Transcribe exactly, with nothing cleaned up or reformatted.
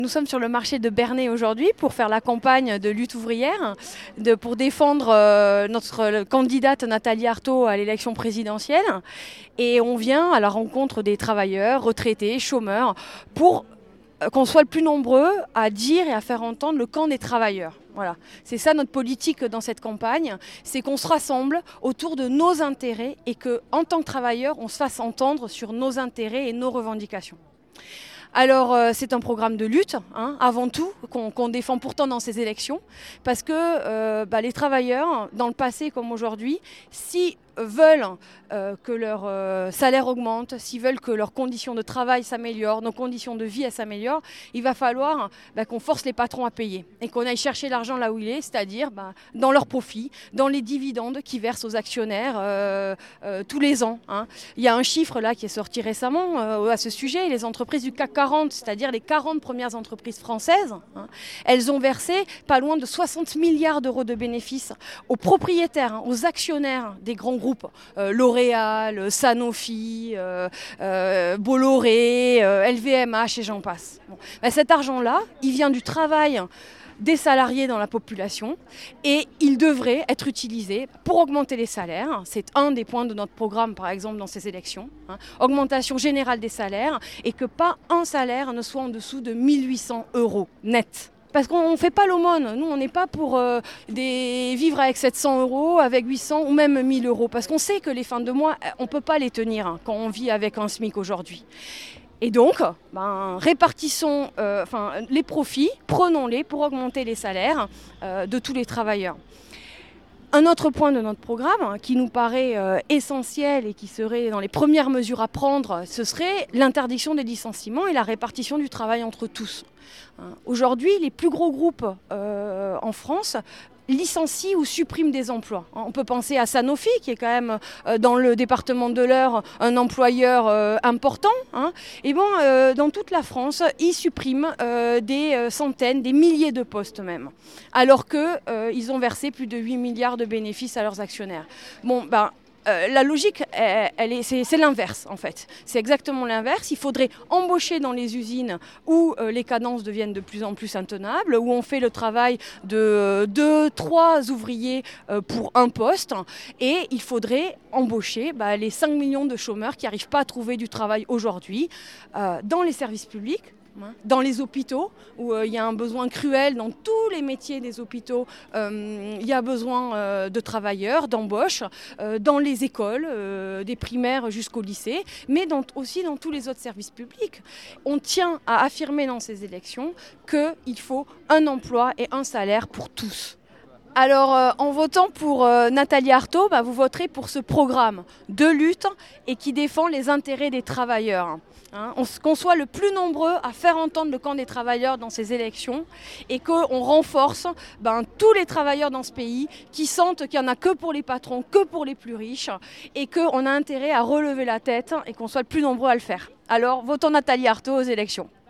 Nous sommes sur le marché de Bernay aujourd'hui pour faire la campagne de lutte ouvrière, de, pour défendre euh, notre candidate Nathalie Arthaud à l'élection présidentielle. Et on vient à la rencontre des travailleurs, retraités, chômeurs, pour qu'on soit le plus nombreux à dire et à faire entendre le camp des travailleurs. Voilà. C'est ça notre politique dans cette campagne, c'est qu'on se rassemble autour de nos intérêts et qu'en tant que travailleurs, on se fasse entendre sur nos intérêts et nos revendications. Alors euh, c'est un programme de lutte, hein, avant tout, qu'on qu'on défend pourtant dans ces élections, parce que euh, bah, les travailleurs, dans le passé comme aujourd'hui, si veulent euh, que leur euh, salaire augmente, s'ils veulent que leurs conditions de travail s'améliorent, nos conditions de vie s'améliorent, il va falloir bah, qu'on force les patrons à payer et qu'on aille chercher l'argent là où il est, c'est-à-dire bah, dans leurs profits, dans les dividendes qu'ils versent aux actionnaires euh, euh, tous les ans. Hein. Il y a un chiffre là qui est sorti récemment euh, à ce sujet, les entreprises du C A C quarante, c'est-à-dire les quarante premières entreprises françaises, hein, elles ont versé pas loin de soixante milliards d'euros de bénéfices aux propriétaires, hein, aux actionnaires des grands groupes, euh, L'Oréal, Sanofi, euh, euh, Bolloré, euh, L V M H et j'en passe. Bon. Ben, cet argent-là, il vient du travail des salariés dans la population et il devrait être utilisé pour augmenter les salaires. C'est un des points de notre programme, par exemple, dans ces élections. Hein. Augmentation générale des salaires et que pas un salaire ne soit en dessous de mille huit cents euros net. Parce qu'on ne fait pas l'aumône, nous on n'est pas pour euh, des... vivre avec sept cents euros, avec huit cents ou même mille euros. Parce qu'on sait que les fins de mois, on ne peut pas les tenir hein, quand on vit avec un SMIC aujourd'hui. Et donc, ben, répartissons euh, enfin, les profits, prenons-les pour augmenter les salaires euh, de tous les travailleurs. Un autre point de notre programme qui nous paraît euh, essentiel et qui serait dans les premières mesures à prendre, ce serait l'interdiction des licenciements et la répartition du travail entre tous. Hein, aujourd'hui, les plus gros groupes euh, en France licencient ou suppriment des emplois. On peut penser à Sanofi, qui est quand même euh, dans le département de l'Eure un employeur euh, important. Hein. Et bon, euh, dans toute la France, ils suppriment euh, des euh, centaines, des milliers de postes même, alors qu'ils euh, ont versé plus de huit milliards de bénéfices à leurs actionnaires. Bon, ben, Euh, la logique, elle, elle est, c'est, c'est l'inverse en fait. C'est exactement l'inverse. Il faudrait embaucher dans les usines où euh, les cadences deviennent de plus en plus intenables, où on fait le travail de deux, trois ouvriers euh, pour un poste. Et il faudrait embaucher bah, les cinq millions de chômeurs qui n'arrivent pas à trouver du travail aujourd'hui euh, dans les services publics. Dans les hôpitaux, où il euh, y a un besoin cruel dans tous les métiers des hôpitaux, il euh, y a besoin euh, de travailleurs, d'embauche, euh, dans les écoles, euh, des primaires jusqu'au lycée, mais dans, aussi dans tous les autres services publics. On tient à affirmer dans ces élections qu'il faut un emploi et un salaire pour tous. Alors, euh, en votant pour euh, Nathalie Arthaud, bah, vous voterez pour ce programme de lutte et qui défend les intérêts des travailleurs. Hein, on, qu'on soit le plus nombreux à faire entendre le camp des travailleurs dans ces élections et qu'on renforce ben, tous les travailleurs dans ce pays qui sentent qu'il n'y en a que pour les patrons, que pour les plus riches et qu'on a intérêt à relever la tête et qu'on soit le plus nombreux à le faire. Alors, votons Nathalie Arthaud aux élections.